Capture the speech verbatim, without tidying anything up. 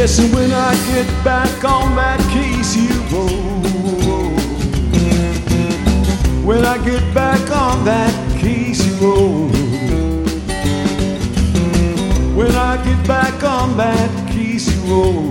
Yes, and when I get back on that Casey road, when I get back on that Casey road, when I get back on that Casey road,